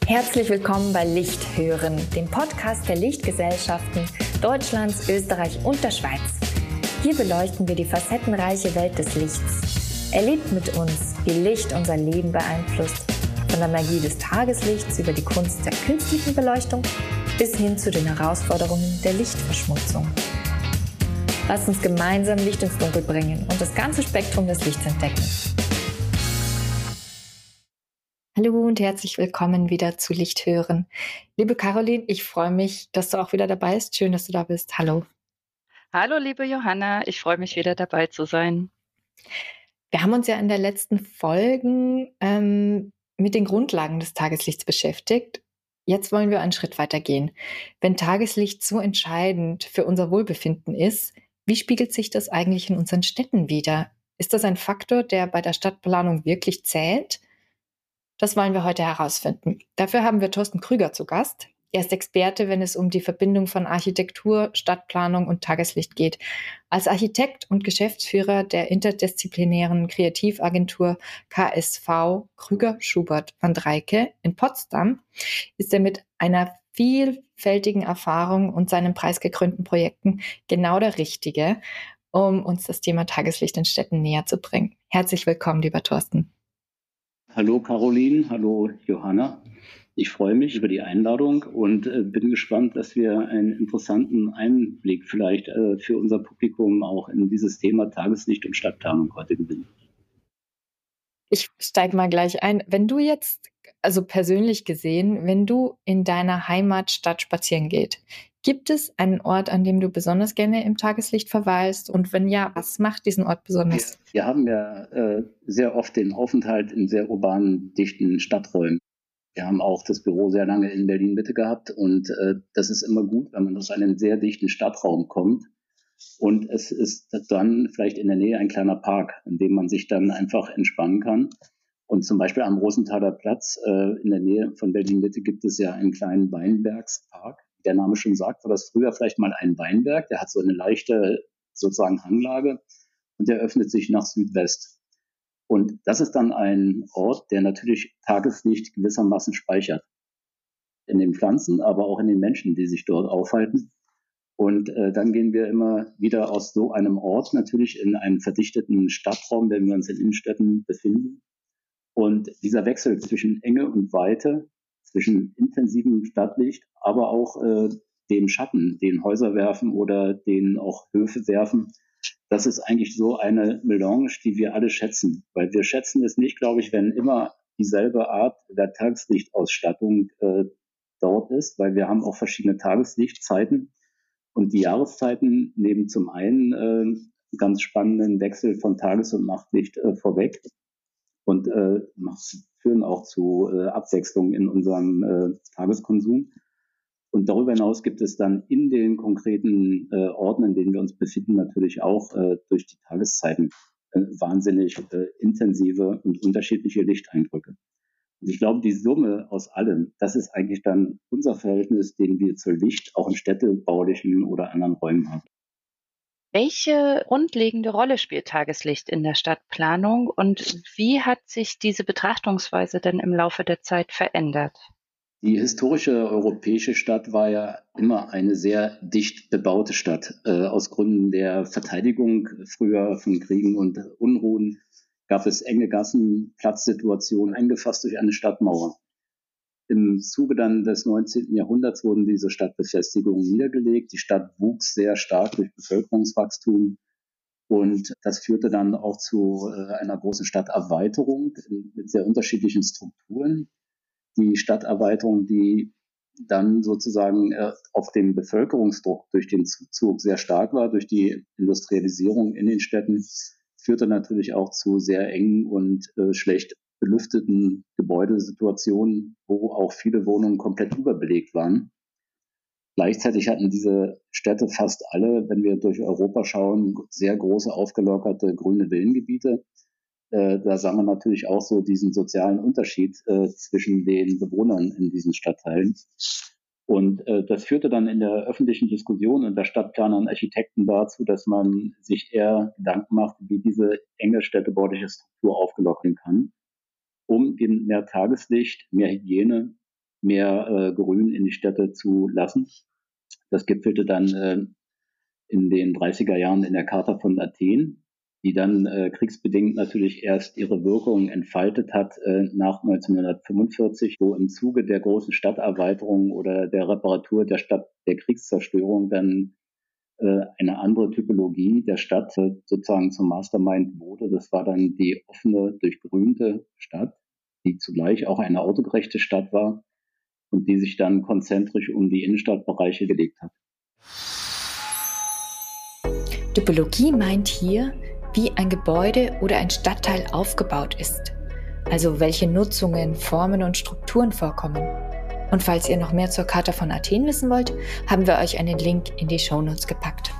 Herzlich willkommen bei Licht hören, dem Podcast der Lichtgesellschaften Deutschlands, Österreich und der Schweiz. Hier beleuchten wir die facettenreiche Welt des Lichts. Erlebt mit uns, wie Licht unser Leben beeinflusst, von der Magie des Tageslichts über die Kunst der künstlichen Beleuchtung bis hin zu den Herausforderungen der Lichtverschmutzung. Lasst uns gemeinsam Licht ins Dunkel bringen und das ganze Spektrum des Lichts entdecken. Hallo und herzlich willkommen wieder zu Licht hören. Liebe Caroline, ich freue mich, dass du auch wieder dabei bist. Schön, dass du da bist. Hallo. Hallo, liebe Johanna, ich freue mich wieder dabei zu sein. Wir haben uns ja in der letzten Folge mit den Grundlagen des Tageslichts beschäftigt. Jetzt wollen wir einen Schritt weiter gehen. Wenn Tageslicht so entscheidend für unser Wohlbefinden ist, wie spiegelt sich das eigentlich in unseren Städten wider? Ist das ein Faktor, der bei der Stadtplanung wirklich zählt? Das wollen wir heute herausfinden. Dafür haben wir Thorsten Krüger zu Gast. Er ist Experte, wenn es um die Verbindung von Architektur, Stadtplanung und Tageslicht geht. Als Architekt und Geschäftsführer der interdisziplinären Kreativagentur KSV Krüger Schubert van Dreycke in Potsdam ist er mit einer vielfältigen Erfahrung und seinen preisgekrönten Projekten genau der Richtige, um uns das Thema Tageslicht in Städten näher zu bringen. Herzlich willkommen, lieber Thorsten. Hallo Caroline, hallo Johanna. Ich freue mich über die Einladung und bin gespannt, dass wir einen interessanten Einblick vielleicht für unser Publikum auch in dieses Thema Tageslicht und Stadtplanung heute gewinnen. Ich steige mal gleich ein. Wenn du jetzt, also persönlich gesehen, wenn du in deiner Heimatstadt spazieren gehst, gibt es einen Ort, an dem du besonders gerne im Tageslicht verweilst? Und wenn ja, was macht diesen Ort besonders? Wir haben ja sehr oft den Aufenthalt in sehr urbanen, dichten Stadträumen. Wir haben auch das Büro sehr lange in Berlin-Mitte gehabt und das ist immer gut, wenn man aus einem sehr dichten Stadtraum kommt. Und es ist dann vielleicht in der Nähe ein kleiner Park, in dem man sich dann einfach entspannen kann. Und zum Beispiel am Rosenthaler Platz in der Nähe von Berlin-Mitte gibt es ja einen kleinen Weinbergspark. Der Name schon sagt, war das früher vielleicht mal ein Weinberg. Der hat so eine leichte sozusagen Hanglage und der öffnet sich nach Südwest. Und das ist dann ein Ort, der natürlich Tageslicht gewissermaßen speichert. In den Pflanzen, aber auch in den Menschen, die sich dort aufhalten. Und dann gehen wir immer wieder aus so einem Ort natürlich in einen verdichteten Stadtraum, wenn wir uns in Innenstädten befinden. Und dieser Wechsel zwischen Enge und Weite, zwischen intensivem Stadtlicht, aber auch dem Schatten, den Häuser werfen oder den auch Höfe werfen, das ist eigentlich so eine Melange, die wir alle schätzen. Weil wir schätzen es nicht, glaube ich, wenn immer dieselbe Art der Tageslichtausstattung dort ist, weil wir haben auch verschiedene Tageslichtzeiten. Und die Jahreszeiten nehmen zum einen ganz spannenden Wechsel von Tages- und Nachtlicht vorweg und führen auch zu Abwechslung in unserem Tageskonsum. Und darüber hinaus gibt es dann in den konkreten Orten, in denen wir uns befinden, natürlich auch durch die Tageszeiten wahnsinnig intensive und unterschiedliche Lichteinbrücke. Und ich glaube, die Summe aus allem, das ist eigentlich dann unser Verhältnis, den wir zu Licht auch in städtebaulichen oder anderen Räumen haben. Welche grundlegende Rolle spielt Tageslicht in der Stadtplanung und wie hat sich diese Betrachtungsweise denn im Laufe der Zeit verändert? Die historische europäische Stadt war ja immer eine sehr dicht bebaute Stadt. Aus Gründen der Verteidigung früher von Kriegen und Unruhen gab es enge Gassen, Platzsituationen, eingefasst durch eine Stadtmauer. Im Zuge dann des 19. Jahrhunderts wurden diese Stadtbefestigungen niedergelegt. Die Stadt wuchs sehr stark durch Bevölkerungswachstum. Und das führte dann auch zu einer großen Stadterweiterung mit sehr unterschiedlichen Strukturen. Die Stadterweiterung, die dann sozusagen auf den Bevölkerungsdruck durch den Zuzug sehr stark war, durch die Industrialisierung in den Städten, führte natürlich auch zu sehr engen und schlecht belüfteten Gebäudesituationen, wo auch viele Wohnungen komplett überbelegt waren. Gleichzeitig hatten diese Städte fast alle, wenn wir durch Europa schauen, sehr große aufgelockerte grüne Villengebiete. Da sah man natürlich auch so diesen sozialen Unterschied zwischen den Bewohnern in diesen Stadtteilen. Und das führte dann in der öffentlichen Diskussion unter Stadtplanern und Architekten dazu, dass man sich eher Gedanken macht, wie diese enge städtebauliche Struktur aufgelockern kann, um eben mehr Tageslicht, mehr Hygiene mehr Grün in die Städte zu lassen. Das gipfelte dann in den 30er Jahren in der Charta von Athen, die dann kriegsbedingt natürlich erst ihre Wirkung entfaltet hat nach 1945, wo im Zuge der großen Stadterweiterung oder der Reparatur der Stadt der Kriegszerstörung dann eine andere Typologie der Stadt sozusagen zum Mastermind wurde. Das war dann die offene, durchgrünte Stadt, die zugleich auch eine autogerechte Stadt war und die sich dann konzentrisch um die Innenstadtbereiche gelegt hat. Typologie meint hier, wie ein Gebäude oder ein Stadtteil aufgebaut ist, also welche Nutzungen, Formen und Strukturen vorkommen. Und falls ihr noch mehr zur Charta von Athen wissen wollt, haben wir euch einen Link in die Shownotes gepackt.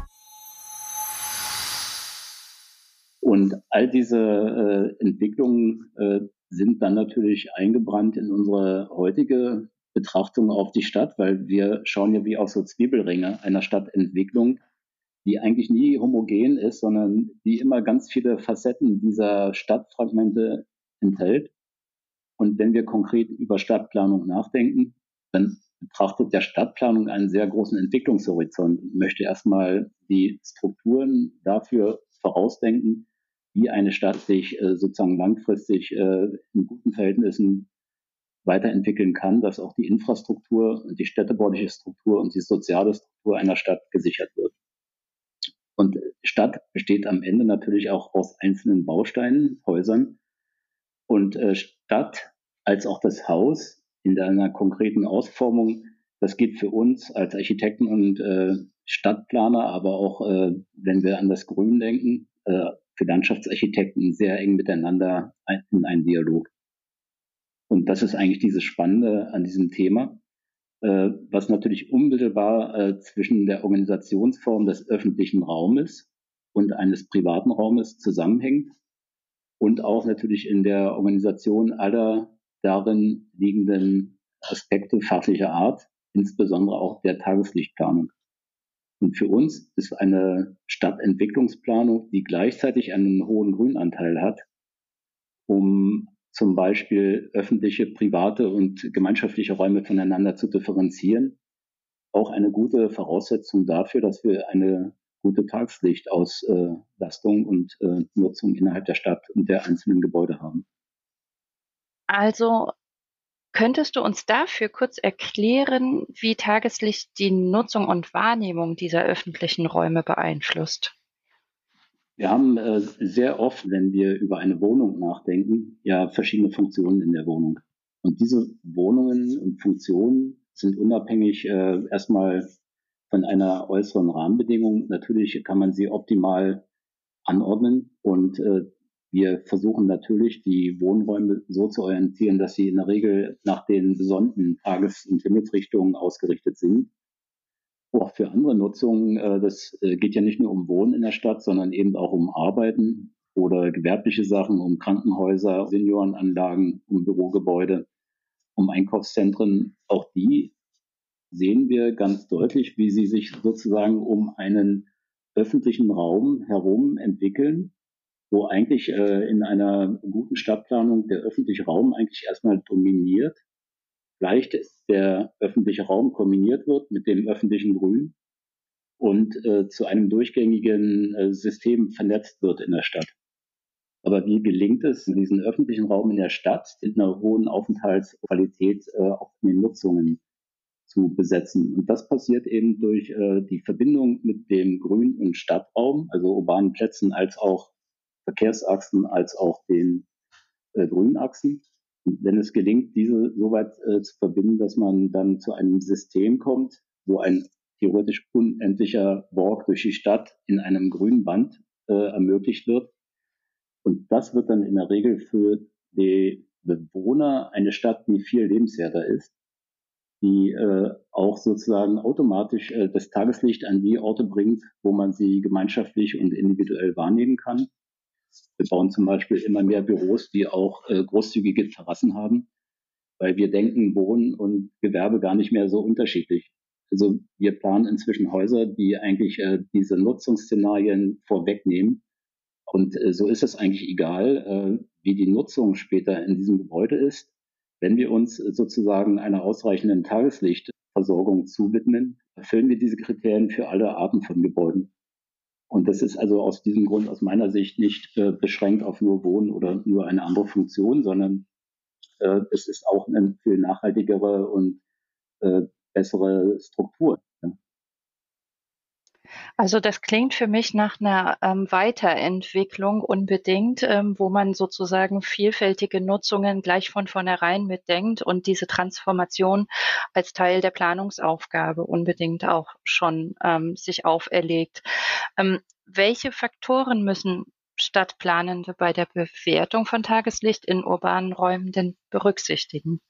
Und all diese Entwicklungen sind dann natürlich eingebrannt in unsere heutige Betrachtung auf die Stadt, weil wir schauen ja wie auf so Zwiebelringe einer Stadtentwicklung, die eigentlich nie homogen ist, sondern die immer ganz viele Facetten dieser Stadtfragmente enthält. Und wenn wir konkret über Stadtplanung nachdenken, dann betrachtet der Stadtplanung einen sehr großen Entwicklungshorizont und möchte erstmal die Strukturen dafür vorausdenken, wie eine Stadt sich sozusagen langfristig in guten Verhältnissen weiterentwickeln kann, dass auch die Infrastruktur und die städtebauliche Struktur und die soziale Struktur einer Stadt gesichert wird. Und Stadt besteht am Ende natürlich auch aus einzelnen Bausteinen, Häusern. Und Stadt als auch das Haus in einer konkreten Ausformung, das geht für uns als Architekten und Stadtplaner, aber auch, wenn wir an das Grün denken, für Landschaftsarchitekten sehr eng miteinander in einen Dialog. Und das ist eigentlich dieses Spannende an diesem Thema, was natürlich unmittelbar zwischen der Organisationsform des öffentlichen Raumes und eines privaten Raumes zusammenhängt und auch natürlich in der Organisation aller darin liegenden Aspekte fachlicher Art, insbesondere auch der Tageslichtplanung. Und für uns ist eine Stadtentwicklungsplanung, die gleichzeitig einen hohen Grünanteil hat, um zum Beispiel öffentliche, private und gemeinschaftliche Räume voneinander zu differenzieren, auch eine gute Voraussetzung dafür, dass wir eine gute Tageslichtauslastung und Nutzung innerhalb der Stadt und der einzelnen Gebäude haben. Also könntest du uns dafür kurz erklären, wie Tageslicht die Nutzung und Wahrnehmung dieser öffentlichen Räume beeinflusst? Wir haben sehr oft, wenn wir über eine Wohnung nachdenken, ja verschiedene Funktionen in der Wohnung. Und diese Wohnungen und Funktionen sind unabhängig erstmal von einer äußeren Rahmenbedingung. Natürlich kann man sie optimal anordnen und wir versuchen natürlich, die Wohnräume so zu orientieren, dass sie in der Regel nach den besonderen Tages- und Himmelsrichtungen ausgerichtet sind. Auch für andere Nutzungen, das geht ja nicht nur um Wohnen in der Stadt, sondern eben auch um Arbeiten oder gewerbliche Sachen, um Krankenhäuser, Seniorenanlagen, um Bürogebäude, um Einkaufszentren. Auch die sehen wir ganz deutlich, wie sie sich sozusagen um einen öffentlichen Raum herum entwickeln, wo eigentlich in einer guten Stadtplanung der öffentliche Raum eigentlich erstmal dominiert, vielleicht der öffentliche Raum kombiniert wird mit dem öffentlichen Grün und zu einem durchgängigen System vernetzt wird in der Stadt. Aber wie gelingt es, diesen öffentlichen Raum in der Stadt mit einer hohen Aufenthaltsqualität auch in den Nutzungen zu besetzen? Und das passiert eben durch die Verbindung mit dem Grün- und Stadtraum, also urbanen Plätzen als auch Verkehrsachsen, als auch den Grünachsen. Und wenn es gelingt, diese so weit zu verbinden, dass man dann zu einem System kommt, wo ein theoretisch unendlicher Walk durch die Stadt in einem grünen Band ermöglicht wird. Und das wird dann in der Regel für die Bewohner eine Stadt, die viel lebenswerter ist, die auch sozusagen automatisch das Tageslicht an die Orte bringt, wo man sie gemeinschaftlich und individuell wahrnehmen kann. Wir bauen zum Beispiel immer mehr Büros, die auch großzügige Terrassen haben, weil wir denken, Wohnen und Gewerbe gar nicht mehr so unterschiedlich. Also wir planen inzwischen Häuser, die eigentlich diese Nutzungsszenarien vorwegnehmen. Und so ist es eigentlich egal, wie die Nutzung später in diesem Gebäude ist. Wenn wir uns sozusagen einer ausreichenden Tageslichtversorgung zuwidmen, erfüllen wir diese Kriterien für alle Arten von Gebäuden. Und das ist also aus diesem Grund aus meiner Sicht nicht beschränkt auf nur Wohnen oder nur eine andere Funktion, sondern es ist auch eine viel nachhaltigere und bessere Struktur. Ja. Also das klingt für mich nach einer Weiterentwicklung unbedingt, wo man sozusagen vielfältige Nutzungen gleich von vornherein mitdenkt und diese Transformation als Teil der Planungsaufgabe unbedingt auch schon sich auferlegt. Welche Faktoren müssen Stadtplanende bei der Bewertung von Tageslicht in urbanen Räumen denn berücksichtigen?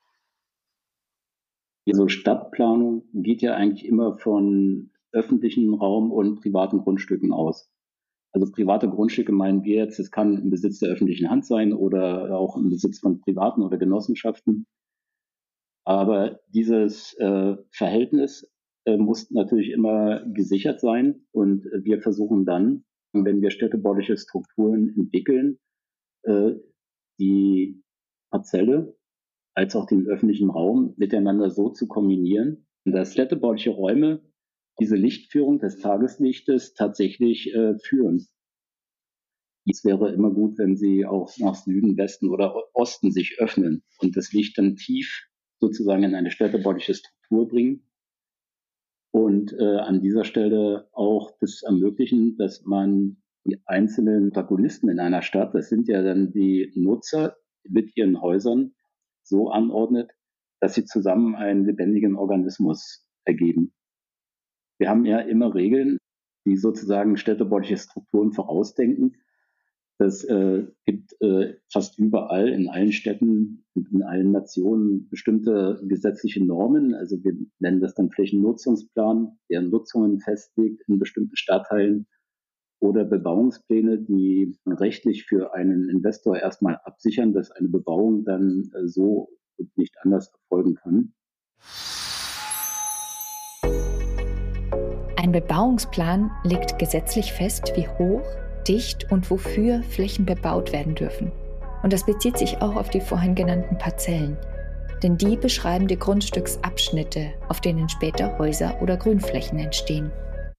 So Stadtplanung geht ja eigentlich immer von öffentlichen Raum und privaten Grundstücken aus. Also private Grundstücke meinen wir jetzt, es kann im Besitz der öffentlichen Hand sein oder auch im Besitz von Privaten oder Genossenschaften. Aber dieses Verhältnis muss natürlich immer gesichert sein. Und wir versuchen dann, wenn wir städtebauliche Strukturen entwickeln, äh, die Parzelle als auch den öffentlichen Raum miteinander so zu kombinieren, dass städtebauliche Räume diese Lichtführung des Tageslichtes tatsächlich führen. Es wäre immer gut, wenn sie auch nach Süden, Westen oder Osten sich öffnen und das Licht dann tief sozusagen in eine städtebauliche Struktur bringen und an dieser Stelle auch das ermöglichen, dass man die einzelnen Protagonisten in einer Stadt, das sind ja dann die Nutzer mit ihren Häusern, so anordnet, dass sie zusammen einen lebendigen Organismus ergeben. Wir haben ja immer Regeln, die sozusagen städtebauliche Strukturen vorausdenken. Das gibt fast überall in allen Städten und in allen Nationen bestimmte gesetzliche Normen. Also wir nennen das dann Flächennutzungsplan, der Nutzungen festlegt in bestimmten Stadtteilen oder Bebauungspläne, die rechtlich für einen Investor erstmal absichern, dass eine Bebauung dann so und nicht anders erfolgen kann. Ein Bebauungsplan legt gesetzlich fest, wie hoch, dicht und wofür Flächen bebaut werden dürfen. Und das bezieht sich auch auf die vorhin genannten Parzellen. Denn die beschreiben die Grundstücksabschnitte, auf denen später Häuser oder Grünflächen entstehen.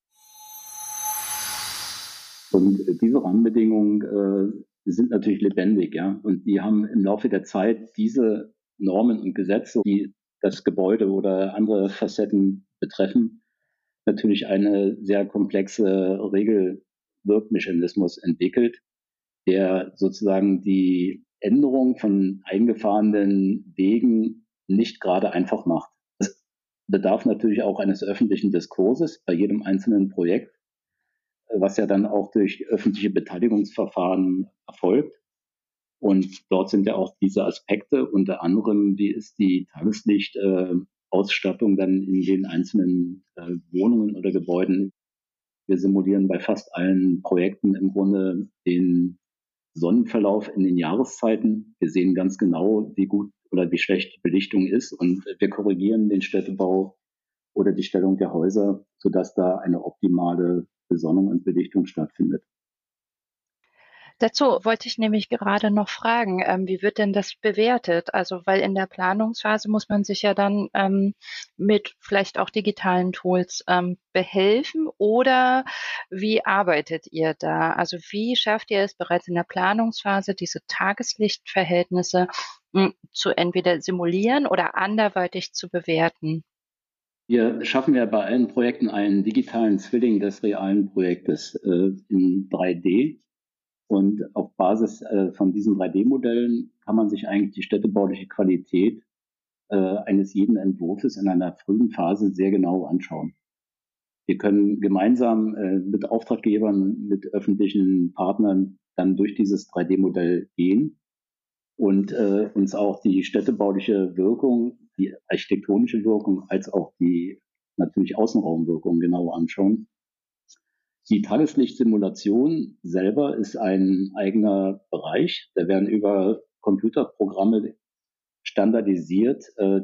Und diese Rahmenbedingungen sind natürlich lebendig, ja. Und die haben im Laufe der Zeit diese Normen und Gesetze, die das Gebäude oder andere Facetten betreffen, natürlich eine sehr komplexe Regelwirkmechanismus entwickelt, der sozusagen die Änderung von eingefahrenen Wegen nicht gerade einfach macht. Es bedarf natürlich auch eines öffentlichen Diskurses bei jedem einzelnen Projekt, was ja dann auch durch öffentliche Beteiligungsverfahren erfolgt. Und dort sind ja auch diese Aspekte, unter anderem, wie ist die Tageslichtausstattung dann in den einzelnen Wohnungen oder Gebäuden. Wir simulieren bei fast allen Projekten im Grunde den Sonnenverlauf in den Jahreszeiten. Wir sehen ganz genau, wie gut oder wie schlecht die Belichtung ist und wir korrigieren den Städtebau oder die Stellung der Häuser, sodass da eine optimale Besonnung und Belichtung stattfindet. Dazu wollte ich nämlich gerade noch fragen, wie wird denn das bewertet? Also, weil in der Planungsphase muss man sich ja dann mit vielleicht auch digitalen Tools behelfen oder wie arbeitet ihr da? Also, wie schafft ihr es bereits in der Planungsphase, diese Tageslichtverhältnisse zu entweder simulieren oder anderweitig zu bewerten? Wir schaffen ja bei allen Projekten einen digitalen Zwilling des realen Projektes in 3D. Und auf Basis von diesen 3D-Modellen kann man sich eigentlich die städtebauliche Qualität eines jeden Entwurfs in einer frühen Phase sehr genau anschauen. Wir können gemeinsam mit Auftraggebern, mit öffentlichen Partnern dann durch dieses 3D-Modell gehen und uns auch die städtebauliche Wirkung, die architektonische Wirkung als auch die natürlich Außenraumwirkung genau anschauen. Die Tageslichtsimulation selber ist ein eigener Bereich. Da werden über Computerprogramme standardisiert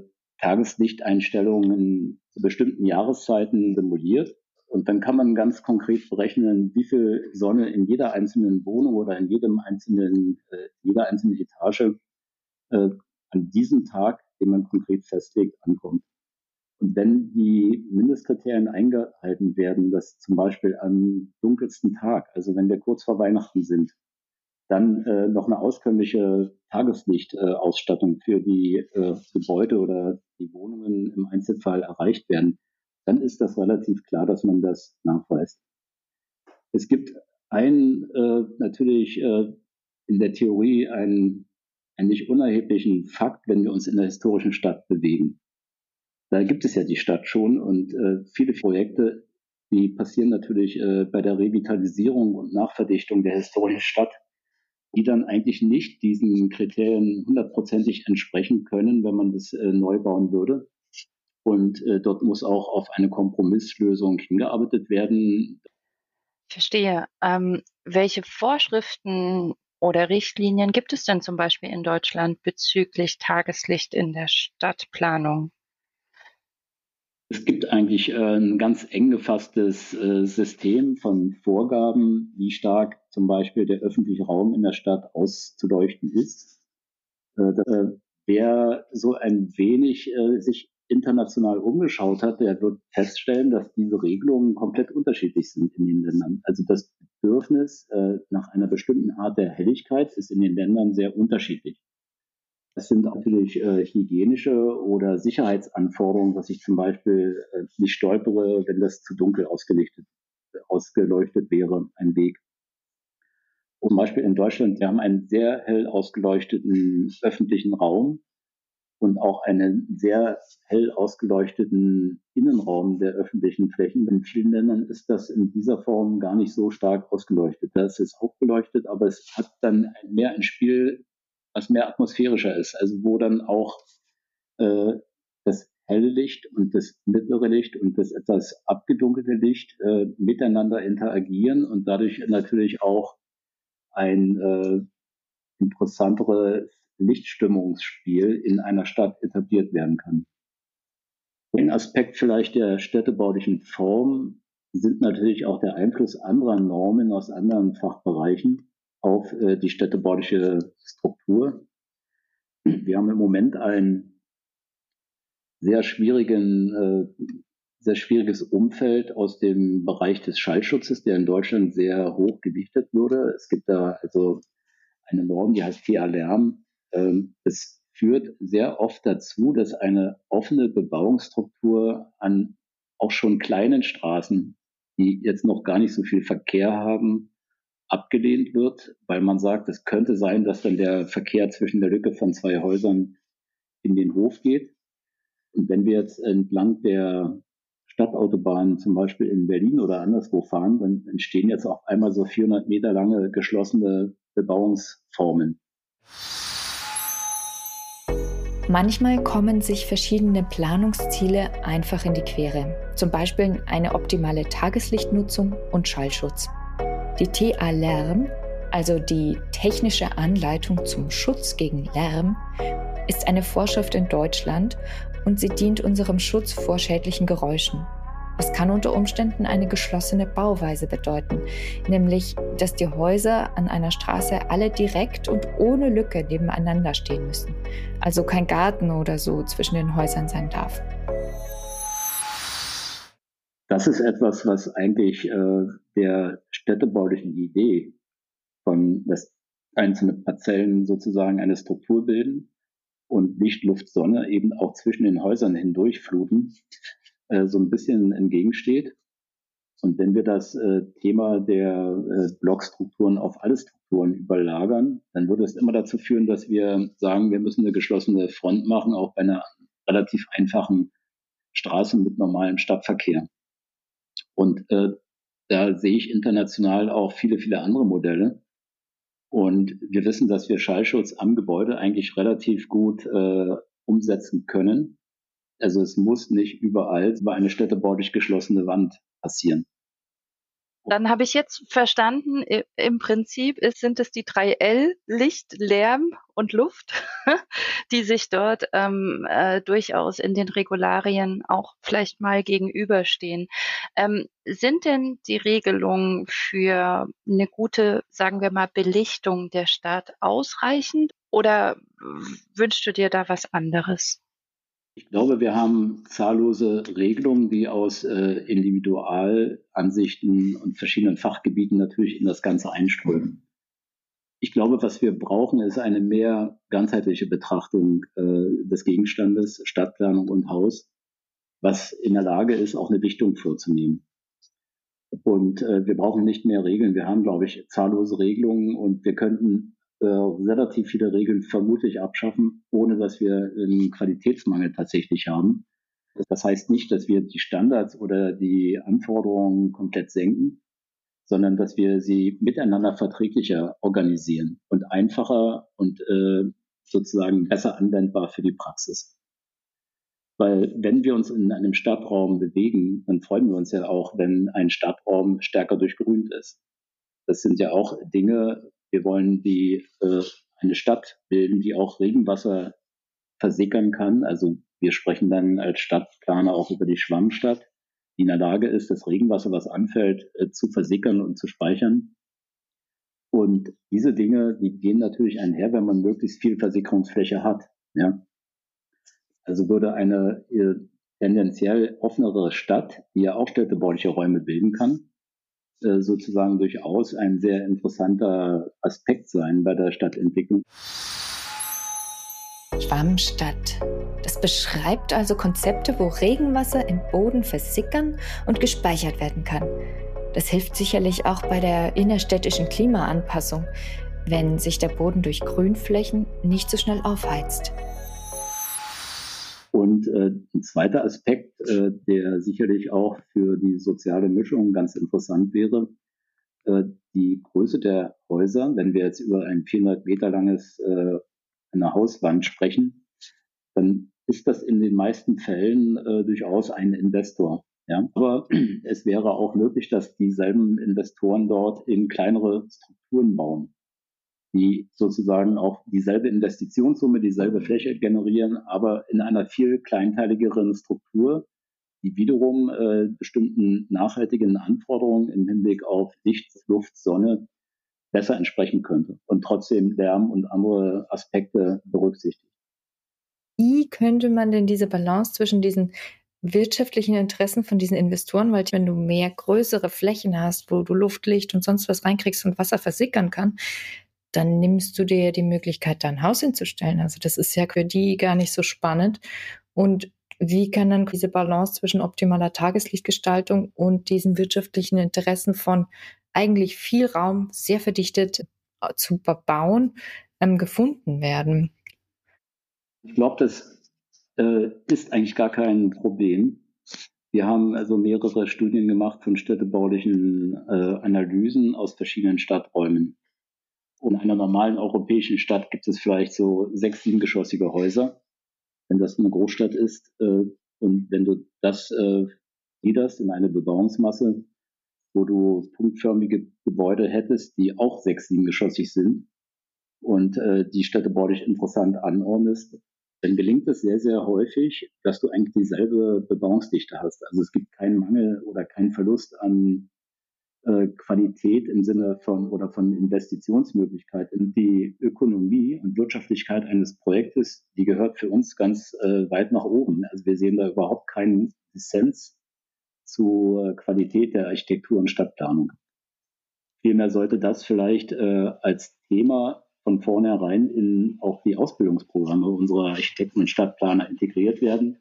Tageslichteinstellungen zu bestimmten Jahreszeiten simuliert. Und dann kann man ganz konkret berechnen, wie viel Sonne in jeder einzelnen Wohnung oder in jeder einzelnen Etage an diesem Tag, den man konkret festlegt, ankommt. Und wenn die Mindestkriterien eingehalten werden, dass zum Beispiel am dunkelsten Tag, also wenn wir kurz vor Weihnachten sind, dann noch eine auskömmliche Tageslichtausstattung für die Gebäude oder die Wohnungen im Einzelfall erreicht werden, dann ist das relativ klar, dass man das nachweist. Es gibt natürlich in der Theorie einen nicht unerheblichen Fakt, wenn wir uns in der historischen Stadt bewegen. Da gibt es ja die Stadt schon und viele Projekte, die passieren natürlich bei der Revitalisierung und Nachverdichtung der historischen Stadt, die dann eigentlich nicht diesen Kriterien hundertprozentig entsprechen können, wenn man das neu bauen würde. Und dort muss auch auf eine Kompromisslösung hingearbeitet werden. Verstehe. Welche Vorschriften oder Richtlinien gibt es denn zum Beispiel in Deutschland bezüglich Tageslicht in der Stadtplanung? Es gibt eigentlich ein ganz eng gefasstes System von Vorgaben, wie stark zum Beispiel der öffentliche Raum in der Stadt auszuleuchten ist. Wer so ein wenig sich international umgeschaut hat, der wird feststellen, dass diese Regelungen komplett unterschiedlich sind in den Ländern. Also das Bedürfnis nach einer bestimmten Art der Helligkeit ist in den Ländern sehr unterschiedlich. Das sind natürlich hygienische oder Sicherheitsanforderungen, dass ich zum Beispiel nicht stolpere, wenn das zu dunkel ausgeleuchtet wäre, ein Weg. Zum Beispiel in Deutschland, wir haben einen sehr hell ausgeleuchteten öffentlichen Raum und auch einen sehr hell ausgeleuchteten Innenraum der öffentlichen Flächen. In vielen Ländern ist das in dieser Form gar nicht so stark ausgeleuchtet. Das ist auch beleuchtet, aber es hat dann mehr ein Spiel, was mehr atmosphärischer ist, also wo dann auch das helle Licht und das mittlere Licht und das etwas abgedunkelte Licht miteinander interagieren und dadurch natürlich auch ein interessanteres Lichtstimmungsspiel in einer Stadt etabliert werden kann. Ein Aspekt vielleicht der städtebaulichen Form sind natürlich auch der Einfluss anderer Normen aus anderen Fachbereichen auf die städtebauliche Struktur. Wir haben im Moment ein sehr schwieriges Umfeld aus dem Bereich des Schallschutzes, der in Deutschland sehr hoch gewichtet wurde. Es gibt da also eine Norm, die heißt TA-Lärm. Es führt sehr oft dazu, dass eine offene Bebauungsstruktur an auch schon kleinen Straßen, die jetzt noch gar nicht so viel Verkehr haben, abgelehnt wird, weil man sagt, es könnte sein, dass dann der Verkehr zwischen der Lücke von zwei Häusern in den Hof geht. Und wenn wir jetzt entlang der Stadtautobahn zum Beispiel in Berlin oder anderswo fahren, dann entstehen jetzt auf einmal so 400 Meter lange geschlossene Bebauungsformen. Manchmal kommen sich verschiedene Planungsziele einfach in die Quere. Zum Beispiel eine optimale Tageslichtnutzung und Schallschutz. Die TA-Lärm, also die technische Anleitung zum Schutz gegen Lärm, ist eine Vorschrift in Deutschland und sie dient unserem Schutz vor schädlichen Geräuschen. Das kann unter Umständen eine geschlossene Bauweise bedeuten, nämlich, dass die Häuser an einer Straße alle direkt und ohne Lücke nebeneinander stehen müssen, also kein Garten oder so zwischen den Häusern sein darf. Das ist etwas, was eigentlich der städtebaulichen Idee von, dass einzelne Parzellen sozusagen eine Struktur bilden und Licht, Luft, Sonne eben auch zwischen den Häusern hindurchfluten, so ein bisschen entgegensteht. Und wenn wir das Thema der Blockstrukturen auf alle Strukturen überlagern, dann würde es immer dazu führen, dass wir sagen, wir müssen eine geschlossene Front machen, auch bei einer relativ einfachen Straße mit normalem Stadtverkehr. Und da sehe ich international auch viele, viele andere Modelle. Und wir wissen, dass wir Schallschutz am Gebäude eigentlich relativ gut umsetzen können. Also es muss nicht überall über eine städtebaulich geschlossene Wand passieren. Dann habe ich jetzt verstanden, im Prinzip sind es die 3 L, Licht, Lärm und Luft, die sich dort durchaus in den Regularien auch vielleicht mal gegenüberstehen. Sind denn die Regelungen für eine gute, sagen wir mal, Belichtung der Stadt ausreichend Oder wünschst du dir da was anderes? Ich glaube, wir haben zahllose Regelungen, die aus Individualansichten und verschiedenen Fachgebieten natürlich in das Ganze einströmen. Ich glaube, was wir brauchen, ist eine mehr ganzheitliche Betrachtung des Gegenstandes, Stadtplanung und Haus, was in der Lage ist, auch eine Dichtung vorzunehmen. Und wir brauchen nicht mehr Regeln. Wir haben, glaube ich, zahllose Regelungen und wir könnten relativ viele Regeln vermutlich abschaffen, ohne dass wir einen Qualitätsmangel tatsächlich haben. Das heißt nicht, dass wir die Standards oder die Anforderungen komplett senken, sondern dass wir sie miteinander verträglicher organisieren und einfacher und sozusagen besser anwendbar für die Praxis. Weil wenn wir uns in einem Stadtraum bewegen, dann freuen wir uns ja auch, wenn ein Stadtraum stärker durchgrünt ist. Das sind ja auch Dinge, wir wollen eine Stadt bilden, die auch Regenwasser versickern kann. Also wir sprechen dann als Stadtplaner auch über die Schwammstadt, die in der Lage ist, das Regenwasser, was anfällt, zu versickern und zu speichern. Und diese Dinge, die gehen natürlich einher, wenn man möglichst viel Versickerungsfläche hat. Ja? Also würde eine tendenziell offenere Stadt, die ja auch städtebauliche Räume bilden kann, sozusagen durchaus ein sehr interessanter Aspekt sein bei der Stadtentwicklung. Schwammstadt. Das beschreibt also Konzepte, wo Regenwasser im Boden versickern und gespeichert werden kann. Das hilft sicherlich auch bei der innerstädtischen Klimaanpassung, wenn sich der Boden durch Grünflächen nicht so schnell aufheizt. Und ein zweiter Aspekt, der sicherlich auch für die soziale Mischung ganz interessant wäre, die Größe der Häuser. Wenn wir jetzt über ein 400 Meter langes eine Hauswand sprechen, dann ist das in den meisten Fällen durchaus ein Investor. Ja? Aber es wäre auch möglich, dass dieselben Investoren dort in kleinere Strukturen bauen, die sozusagen auch dieselbe Investitionssumme, dieselbe Fläche generieren, aber in einer viel kleinteiligeren Struktur, die wiederum bestimmten nachhaltigen Anforderungen im Hinblick auf Licht, Luft, Sonne besser entsprechen könnte und trotzdem Lärm und andere Aspekte berücksichtigt. Wie könnte man denn diese Balance zwischen diesen wirtschaftlichen Interessen von diesen Investoren, weil wenn du mehr größere Flächen hast, wo du Luft, Licht und sonst was reinkriegst und Wasser versickern kann, dann nimmst du dir die Möglichkeit, da ein Haus hinzustellen. Also das ist ja für die gar nicht so spannend. Und wie kann dann diese Balance zwischen optimaler Tageslichtgestaltung und diesen wirtschaftlichen Interessen von eigentlich viel Raum, sehr verdichtet zu bebauen, gefunden werden? Ich glaube, das ist eigentlich gar kein Problem. Wir haben also mehrere Studien gemacht von städtebaulichen Analysen aus verschiedenen Stadträumen. In einer normalen europäischen Stadt gibt es vielleicht so 6-, 7-geschossige Häuser, wenn das eine Großstadt ist. Und wenn du das gliederst in eine Bebauungsmasse, wo du punktförmige Gebäude hättest, die auch 6-, 7-geschossig sind und die städtebaulich interessant anordnest, dann gelingt es sehr, sehr häufig, dass du eigentlich dieselbe Bebauungsdichte hast. Also es gibt keinen Mangel oder keinen Verlust an Qualität im Sinne von Investitionsmöglichkeiten. Die Ökonomie und Wirtschaftlichkeit eines Projektes, die gehört für uns ganz weit nach oben. Also wir sehen da überhaupt keinen Dissens zur Qualität der Architektur und Stadtplanung. Vielmehr sollte das vielleicht als Thema von vornherein in auch die Ausbildungsprogramme unserer Architekten und Stadtplaner integriert werden,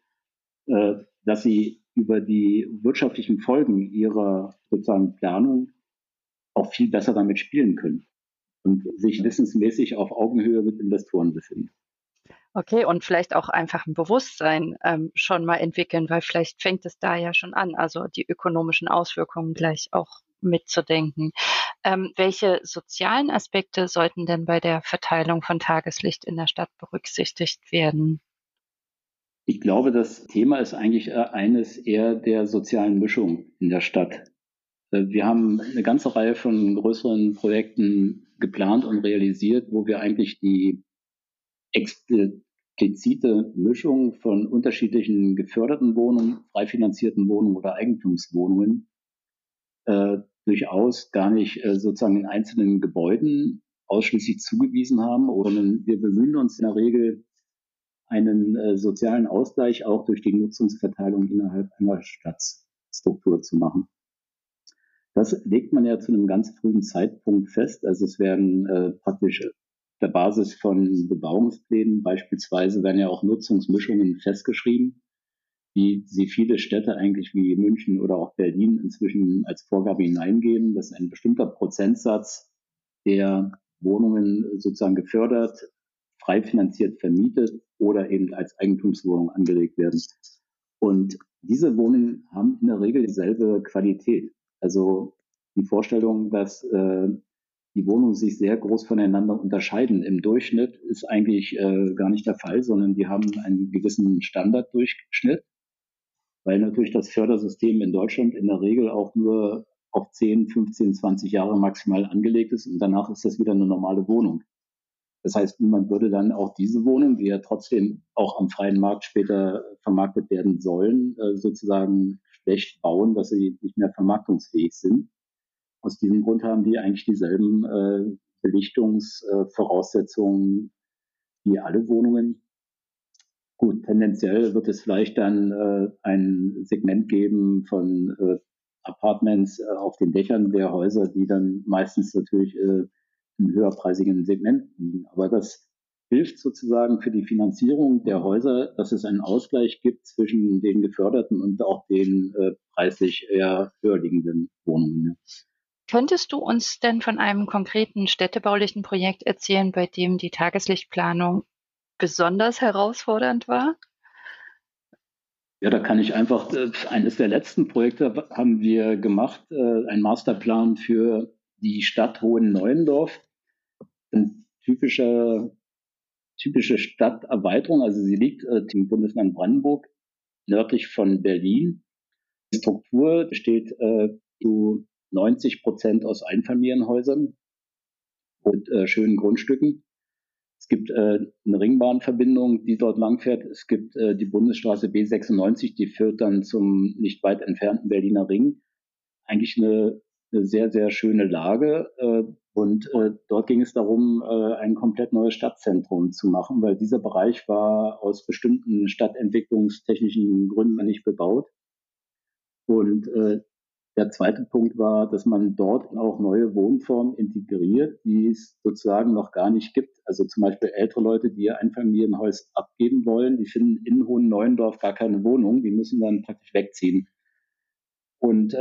dass sie über die wirtschaftlichen Folgen ihrer sozusagen Planung auch viel besser damit spielen können und sich wissensmäßig auf Augenhöhe mit Investoren befinden. Okay, und vielleicht auch einfach ein Bewusstsein schon mal entwickeln, weil vielleicht fängt es da ja schon an, also die ökonomischen Auswirkungen gleich auch mitzudenken. Welche sozialen Aspekte sollten denn bei der Verteilung von Tageslicht in der Stadt berücksichtigt werden? Ich glaube, das Thema ist eigentlich eines eher der sozialen Mischung in der Stadt. Wir haben eine ganze Reihe von größeren Projekten geplant und realisiert, wo wir eigentlich die explizite Mischung von unterschiedlichen geförderten Wohnungen, frei finanzierten Wohnungen oder Eigentumswohnungen durchaus gar nicht sozusagen in einzelnen Gebäuden ausschließlich zugewiesen haben, sondern wir bemühen uns in der Regel, einen sozialen Ausgleich auch durch die Nutzungsverteilung innerhalb einer Stadtstruktur zu machen. Das legt man ja zu einem ganz frühen Zeitpunkt fest. Also es werden praktisch der Basis von Bebauungsplänen beispielsweise werden ja auch Nutzungsmischungen festgeschrieben, wie sie viele Städte eigentlich wie München oder auch Berlin inzwischen als Vorgabe hineingeben, dass ein bestimmter Prozentsatz der Wohnungen sozusagen gefördert, frei finanziert vermietet oder eben als Eigentumswohnung angelegt werden. Und diese Wohnungen haben in der Regel dieselbe Qualität. Also die Vorstellung, dass die Wohnungen sich sehr groß voneinander unterscheiden im Durchschnitt, ist eigentlich gar nicht der Fall, sondern die haben einen gewissen Standarddurchschnitt, weil natürlich das Fördersystem in Deutschland in der Regel auch nur auf 10, 15, 20 Jahre maximal angelegt ist und danach ist das wieder eine normale Wohnung. Das heißt, man würde dann auch diese Wohnungen, die ja trotzdem auch am freien Markt später vermarktet werden sollen, sozusagen schlecht bauen, dass sie nicht mehr vermarktungsfähig sind. Aus diesem Grund haben die eigentlich dieselben Belichtungsvoraussetzungen wie alle Wohnungen. Gut, tendenziell wird es vielleicht dann ein Segment geben von Apartments auf den Dächern der Häuser, die dann meistens natürlich im höherpreisigen Segment liegen. Aber das hilft sozusagen für die Finanzierung der Häuser, dass es einen Ausgleich gibt zwischen den geförderten und auch den preislich eher höher liegenden Wohnungen. Ja. Könntest du uns denn von einem konkreten städtebaulichen Projekt erzählen, bei dem die Tageslichtplanung besonders herausfordernd war? Ja, da kann ich einfach, eines der letzten Projekte haben wir gemacht, ein Masterplan für die Stadt Hohen-Neuendorf. Eine typische Stadterweiterung, also sie liegt im Bundesland Brandenburg, nördlich von Berlin. Die Struktur besteht zu 90% aus Einfamilienhäusern und schönen Grundstücken. Es gibt eine Ringbahnverbindung, die dort langfährt. Es gibt die Bundesstraße B96, die führt dann zum nicht weit entfernten Berliner Ring. Eigentlich eine sehr, sehr schöne Lage. Und dort ging es darum, ein komplett neues Stadtzentrum zu machen, weil dieser Bereich war aus bestimmten stadtentwicklungstechnischen Gründen nicht bebaut. Und der zweite Punkt war, dass man dort auch neue Wohnformen integriert, die es sozusagen noch gar nicht gibt. Also zum Beispiel ältere Leute, die ihr Einfamilienhaus abgeben wollen, die finden in Hohen-Neuendorf gar keine Wohnung, die müssen dann praktisch wegziehen. Und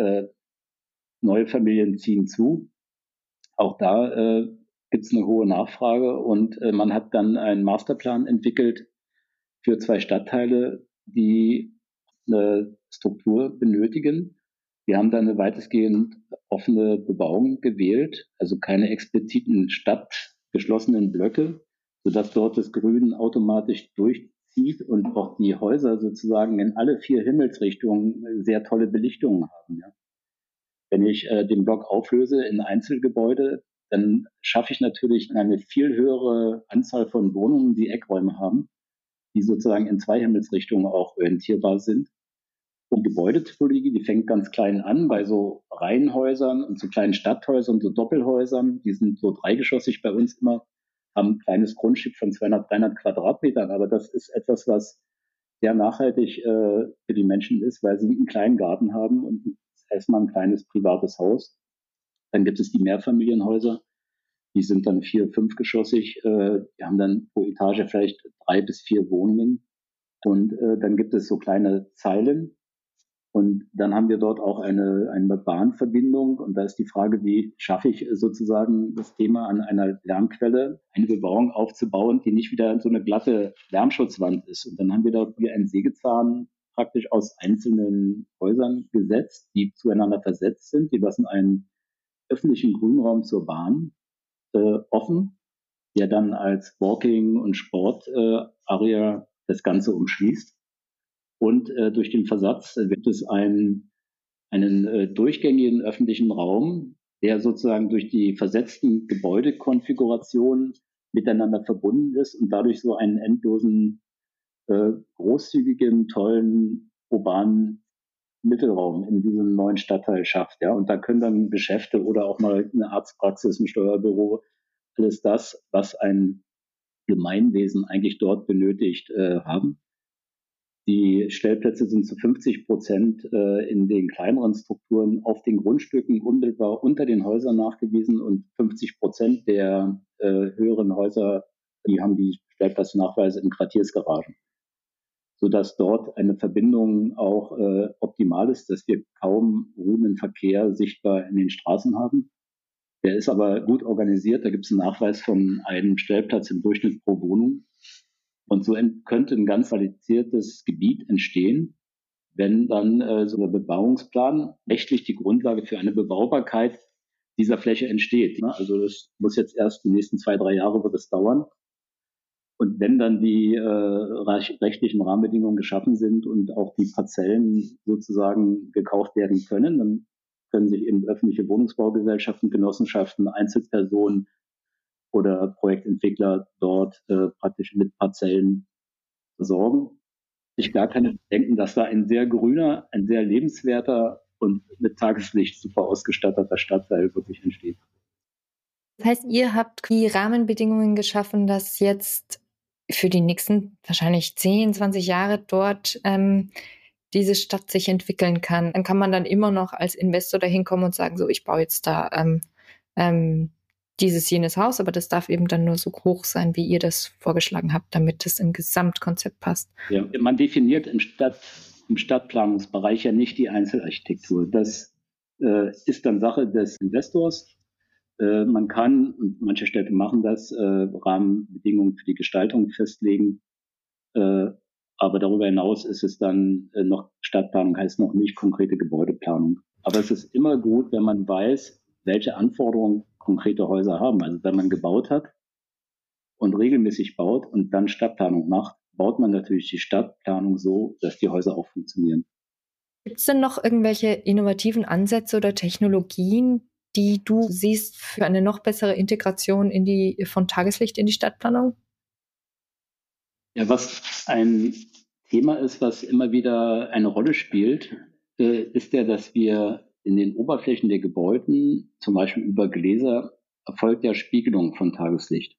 neue Familien ziehen zu. Auch da gibt es eine hohe Nachfrage und man hat dann einen Masterplan entwickelt für 2 Stadtteile, die eine Struktur benötigen. Wir haben dann eine weitestgehend offene Bebauung gewählt, also keine expliziten stadtgeschlossenen Blöcke, sodass dort das Grün automatisch durchzieht und auch die Häuser sozusagen in alle 4 Himmelsrichtungen sehr tolle Belichtungen haben. Ja. Wenn ich den Block auflöse in Einzelgebäude, dann schaffe ich natürlich eine viel höhere Anzahl von Wohnungen, die Eckräume haben, die sozusagen in 2 Himmelsrichtungen auch orientierbar sind. Und Gebäudetypologie, die fängt ganz klein an bei so Reihenhäusern und so kleinen Stadthäusern, so Doppelhäusern. Die sind so dreigeschossig bei uns immer, haben ein kleines Grundstück von 200, 300 Quadratmetern. Aber das ist etwas, was sehr nachhaltig für die Menschen ist, weil sie einen kleinen Garten haben und erstmal ein kleines privates Haus. Dann gibt es die Mehrfamilienhäuser. Die sind dann 4-, 5-geschossig. Die haben dann pro Etage vielleicht 3 bis 4 Wohnungen. Und dann gibt es so kleine Zeilen. Und dann haben wir dort auch eine Bahnverbindung. Und da ist die Frage, wie schaffe ich sozusagen das Thema an einer Lärmquelle, eine Bebauung aufzubauen, die nicht wieder so eine glatte Lärmschutzwand ist. Und dann haben wir dort hier einen Sägezahn praktisch aus einzelnen Häusern gesetzt, die zueinander versetzt sind. Die lassen einen öffentlichen Grünraum zur Bahn offen, der dann als Walking- und Sport-Area das Ganze umschließt. Und durch den Versatz gibt es einen durchgängigen öffentlichen Raum, der sozusagen durch die versetzten Gebäudekonfigurationen miteinander verbunden ist und dadurch so einen endlosen, großzügigen, tollen, urbanen Mittelraum in diesem neuen Stadtteil schafft. Ja? Und da können dann Geschäfte oder auch mal eine Arztpraxis, ein Steuerbüro alles das, was ein Gemeinwesen eigentlich dort benötigt, haben. Die Stellplätze sind zu 50% in den kleineren Strukturen auf den Grundstücken unmittelbar unter den Häusern nachgewiesen und 50% der höheren Häuser, die haben die Stellplatznachweise in Quartiersgaragen, sodass dort eine Verbindung auch optimal ist, dass wir kaum ruhenden Verkehr sichtbar in den Straßen haben. Der ist aber gut organisiert. Da gibt es einen Nachweis von einem Stellplatz im Durchschnitt pro Wohnung. Und so könnte ein ganz qualifiziertes Gebiet entstehen, wenn dann so ein Bebauungsplan rechtlich die Grundlage für eine Bebaubarkeit dieser Fläche entsteht. Ne? Also das muss jetzt erst die nächsten 2-3 Jahre wird es dauern. Und wenn dann die rechtlichen Rahmenbedingungen geschaffen sind und auch die Parzellen sozusagen gekauft werden können, dann können sich eben öffentliche Wohnungsbaugesellschaften, Genossenschaften, Einzelpersonen oder Projektentwickler dort praktisch mit Parzellen versorgen. Ich gar keine Bedenken, dass da ein sehr grüner, ein sehr lebenswerter und mit Tageslicht super ausgestatteter Stadtteil wirklich entsteht. Das heißt, ihr habt die Rahmenbedingungen geschaffen, dass jetzt für die nächsten wahrscheinlich 10, 20 Jahre dort diese Stadt sich entwickeln kann. Dann kann man dann immer noch als Investor dahin kommen und sagen, so, ich baue jetzt da jenes Haus, aber das darf eben dann nur so hoch sein, wie ihr das vorgeschlagen habt, damit es im Gesamtkonzept passt. Ja, man definiert im Stadtplanungsbereich ja nicht die Einzelarchitektur. Das ist dann Sache des Investors. Man kann, und manche Städte machen das, Rahmenbedingungen für die Gestaltung festlegen. Aber darüber hinaus ist es dann noch, Stadtplanung heißt noch nicht konkrete Gebäudeplanung. Aber es ist immer gut, wenn man weiß, welche Anforderungen konkrete Häuser haben. Also wenn man gebaut hat und regelmäßig baut und dann Stadtplanung macht, baut man natürlich die Stadtplanung so, dass die Häuser auch funktionieren. Gibt es denn noch irgendwelche innovativen Ansätze oder Technologien, die du siehst für eine noch bessere Integration von Tageslicht in die Stadtplanung? Ja, was ein Thema ist, was immer wieder eine Rolle spielt, ist ja, dass wir in den Oberflächen der Gebäuden, zum Beispiel über Gläser, erfolgt ja Spiegelung von Tageslicht.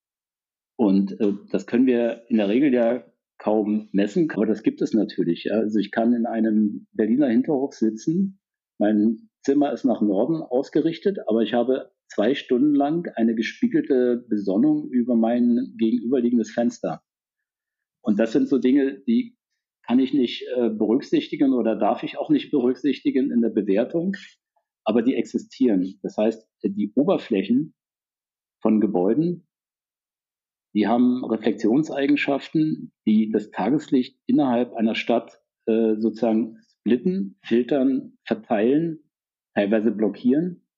Und das können wir in der Regel ja kaum messen, aber das gibt es natürlich. Ja. Also ich kann in einem Berliner Hinterhof sitzen, mein Zimmer ist nach Norden ausgerichtet, aber ich habe 2 Stunden lang eine gespiegelte Besonnung über mein gegenüberliegendes Fenster. Und das sind so Dinge, die kann ich nicht berücksichtigen oder darf ich auch nicht berücksichtigen in der Bewertung, aber die existieren. Das heißt, die Oberflächen von Gebäuden, die haben Reflexionseigenschaften, die das Tageslicht innerhalb einer Stadt sozusagen splitten, filtern, verteilen, teilweise blockieren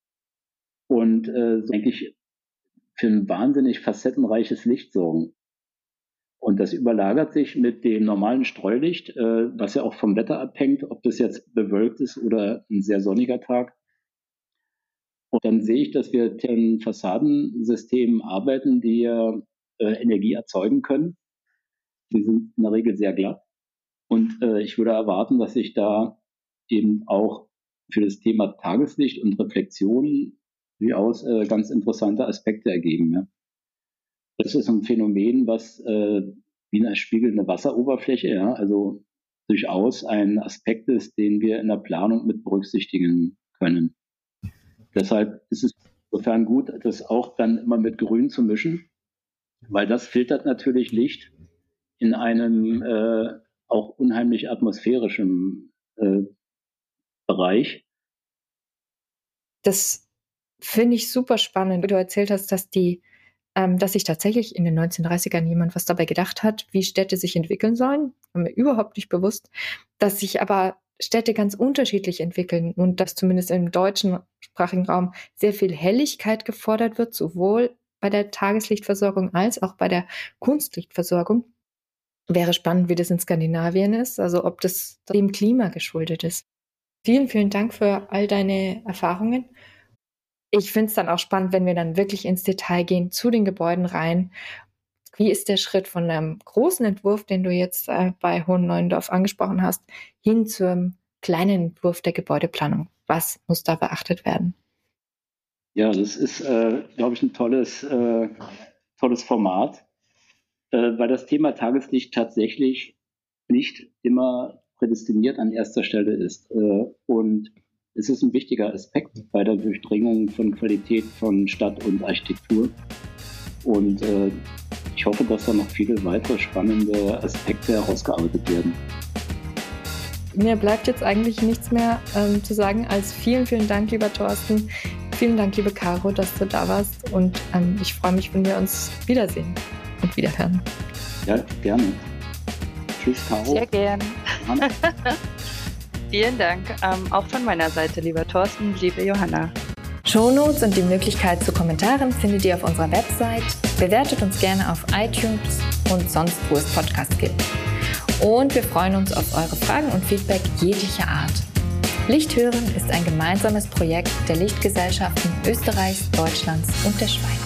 und so eigentlich für ein wahnsinnig facettenreiches Licht sorgen. Und das überlagert sich mit dem normalen Streulicht, was ja auch vom Wetter abhängt, ob das jetzt bewölkt ist oder ein sehr sonniger Tag. Und dann sehe ich, dass wir mit den Fassadensystemen arbeiten, die ja Energie erzeugen können. Die sind in der Regel sehr glatt. Und ich würde erwarten, dass sich da eben auch für das Thema Tageslicht und Reflexion durchaus ganz interessante Aspekte ergeben. Ja. Das ist ein Phänomen, was wie eine spiegelnde Wasseroberfläche, ja, also durchaus ein Aspekt ist, den wir in der Planung mit berücksichtigen können. Deshalb ist es insofern gut, das auch dann immer mit Grün zu mischen, weil das filtert natürlich Licht in einem auch unheimlich atmosphärischen Bereich. Das finde ich super spannend, wie du erzählt hast, dass sich tatsächlich in den 1930ern jemand was dabei gedacht hat, wie Städte sich entwickeln sollen. War mir überhaupt nicht bewusst, dass sich aber Städte ganz unterschiedlich entwickeln und dass zumindest im deutschsprachigen Raum sehr viel Helligkeit gefordert wird, sowohl bei der Tageslichtversorgung als auch bei der Kunstlichtversorgung. Wäre spannend, wie das in Skandinavien ist, also ob das dem Klima geschuldet ist. Vielen, vielen Dank für all deine Erfahrungen. Ich finde es dann auch spannend, wenn wir dann wirklich ins Detail gehen, zu den Gebäuden rein. Wie ist der Schritt von einem großen Entwurf, den du jetzt bei Hohen-Neuendorf angesprochen hast, hin zum kleinen Entwurf der Gebäudeplanung? Was muss da beachtet werden? Ja, das ist, glaube ich, ein tolles Format, weil das Thema Tageslicht tatsächlich nicht immer prädestiniert an erster Stelle ist. Und es ist ein wichtiger Aspekt bei der Durchdringung von Qualität von Stadt und Architektur. Und ich hoffe, dass da noch viele weitere spannende Aspekte herausgearbeitet werden. Mir bleibt jetzt eigentlich nichts mehr zu sagen als vielen, vielen Dank, lieber Thorsten. Vielen Dank, liebe Caro, dass du da warst. Und ich freue mich, wenn wir uns wiedersehen und wiederhören. Ja, gerne. Tschüss, Caro. Sehr gern. Vielen Dank. Auch von meiner Seite, lieber Thorsten, liebe Johanna. Shownotes und die Möglichkeit zu Kommentaren findet ihr auf unserer Website. Bewertet uns gerne auf iTunes und sonst, wo es Podcasts gibt. Und wir freuen uns auf eure Fragen und Feedback jeglicher Art. Licht hören ist ein gemeinsames Projekt der Lichtgesellschaften Österreichs, Deutschlands und der Schweiz.